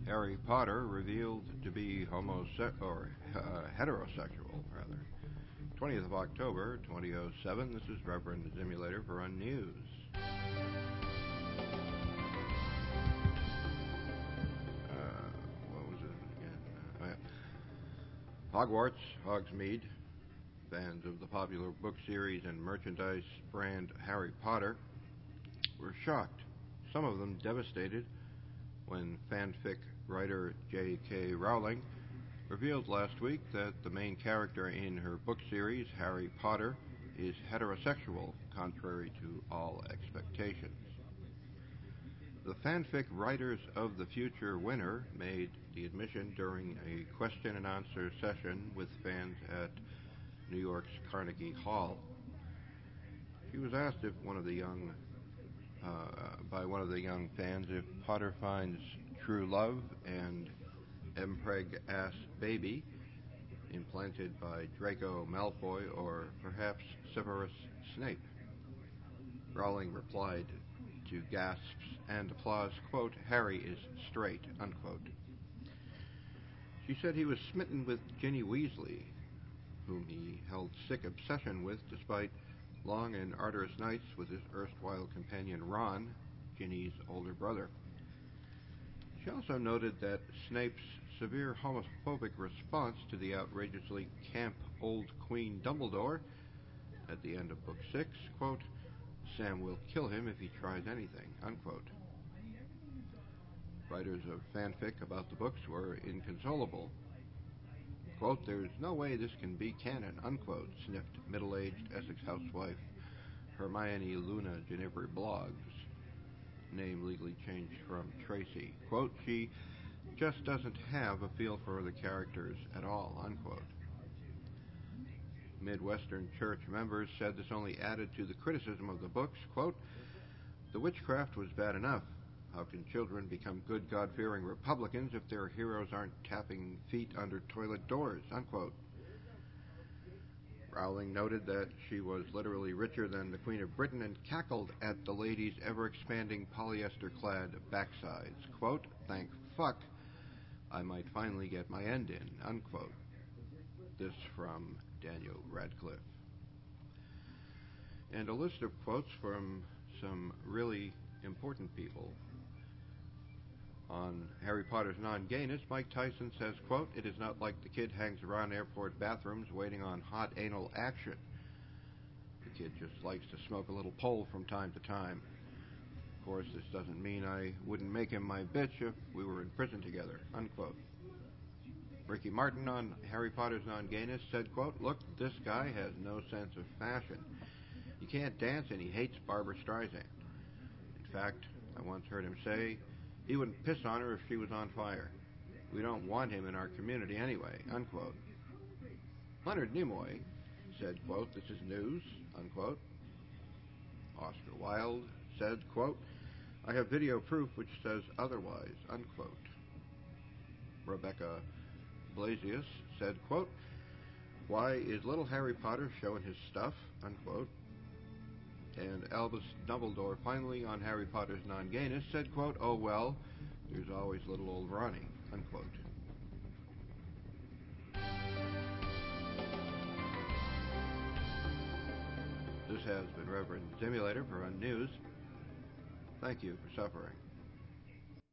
Harry Potter revealed to be heterosexual, rather. 20th of October, 2007. This is Reverend Simulator for Unnews. What was it again? Hogwarts, Hogsmeade, fans of the popular book series and merchandise brand Harry Potter were shocked, some of them devastated, when fanfic writer J.K. Rowling revealed last week that the main character in her book series, Harry Potter, is heterosexual, contrary to all expectations. The fanfic writers of the future winner made the admission during a question and answer session with fans at New York's Carnegie Hall. She was asked if by one of the young fans if Potter finds true love and Mpreg-ass baby implanted by Draco Malfoy or perhaps Severus Snape. Rowling replied to gasps and applause, quote, "Harry is straight," unquote. She said he was smitten with Ginny Weasley, whom he held sick obsession with despite long and arduous nights with his erstwhile companion Ron, Ginny's older brother. She also noted that Snape's severe homophobic response to the outrageously camp old Queen Dumbledore at the end of Book 6, quote, "Sam will kill him if he tries anything," unquote. Writers of fanfic about the books were inconsolable. Quote, "There's no way this can be canon," unquote, sniffed middle-aged Essex housewife Hermione Luna Ginevra Bloggs, name legally changed from Tracy. Quote, "She just doesn't have a feel for the characters at all," unquote. Midwestern church members said this only added to the criticism of the books. Quote, "The witchcraft was bad enough. How can children become good, God-fearing Republicans if their heroes aren't tapping feet under toilet doors?" Unquote. Rowling noted that she was literally richer than the Queen of Britain and cackled at the lady's ever-expanding polyester-clad backsides. Quote, "Thank fuck, I might finally get my end in," unquote. This from Daniel Radcliffe. And a list of quotes from some really important people. On Harry Potter's non-gayness, Mike Tyson says, quote, "It is not like the kid hangs around airport bathrooms waiting on hot anal action. The kid just likes to smoke a little pole from time to time. Of course, this doesn't mean I wouldn't make him my bitch if we were in prison together," unquote. Ricky Martin on Harry Potter's non-gayness said, quote, "Look, this guy has no sense of fashion. He can't dance and he hates Barbra Streisand. In fact, I once heard him say he wouldn't piss on her if she was on fire. We don't want him in our community anyway," unquote. Leonard Nimoy said, quote, "This is news," unquote. Oscar Wilde said, quote, "I have video proof which says otherwise," unquote. Rebecca Blasius said, quote, "Why is little Harry Potter showing his stuff?" unquote. And Albus Dumbledore, finally on Harry Potter's non-gayness, said, quote, "Oh well, there's always little old Ronnie," unquote. This has been Reverend Simulator for Unnews. Thank you for suffering.